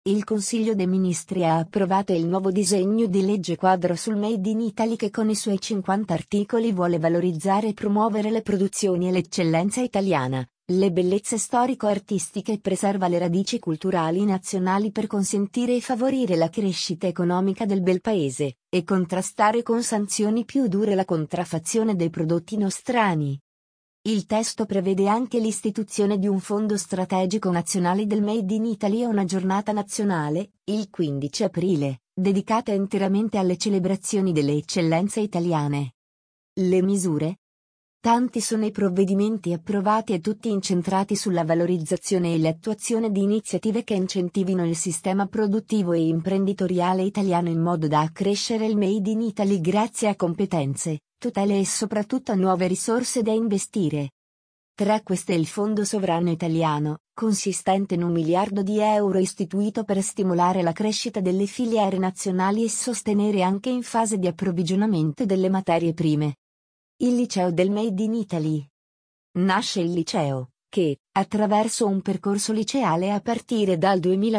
Il Consiglio dei Ministri ha approvato il nuovo disegno di legge quadro sul Made in Italy che con i suoi 50 articoli vuole valorizzare e promuovere le produzioni e l'eccellenza italiana, le bellezze storico-artistiche e preserva le radici culturali nazionali per consentire e favorire la crescita economica del bel paese, e contrastare con sanzioni più dure la contraffazione dei prodotti nostrani. Il testo prevede anche l'istituzione di un fondo strategico nazionale del Made in Italy e una giornata nazionale, il 15 aprile, dedicata interamente alle celebrazioni delle eccellenze italiane. Le misure? Tanti sono i provvedimenti approvati e tutti incentrati sulla valorizzazione e l'attuazione di iniziative che incentivino il sistema produttivo e imprenditoriale italiano in modo da accrescere il Made in Italy grazie a competenze, tutele e soprattutto a nuove risorse da investire. Tra queste il Fondo Sovrano Italiano, consistente in 1 miliardo di euro istituito per stimolare la crescita delle filiere nazionali e sostenere anche in fase di approvvigionamento delle materie prime. Il Liceo del Made in Italy. Nasce il liceo, che, attraverso un percorso liceale a partire dal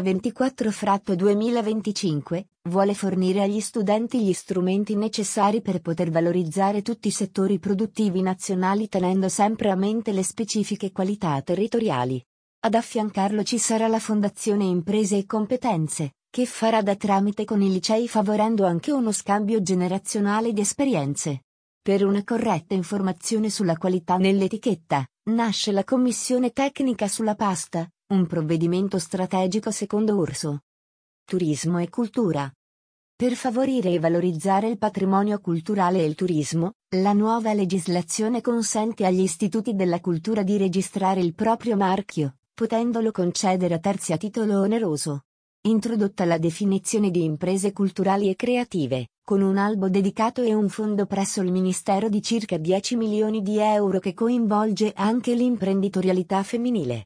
2024-2025, vuole fornire agli studenti gli strumenti necessari per poter valorizzare tutti i settori produttivi nazionali tenendo sempre a mente le specifiche qualità territoriali. Ad affiancarlo ci sarà la Fondazione Imprese e Competenze, che farà da tramite con i licei favorendo anche uno scambio generazionale di esperienze. Per una corretta informazione sulla qualità nell'etichetta, nasce la Commissione Tecnica sulla Pasta, un provvedimento strategico secondo Urso. Turismo e cultura. Per favorire e valorizzare il patrimonio culturale e il turismo, la nuova legislazione consente agli istituti della cultura di registrare il proprio marchio, potendolo concedere a terzi a titolo oneroso. Introdotta la definizione di imprese culturali e creative, con un albo dedicato e un fondo presso il Ministero di circa 10 milioni di euro che coinvolge anche l'imprenditorialità femminile.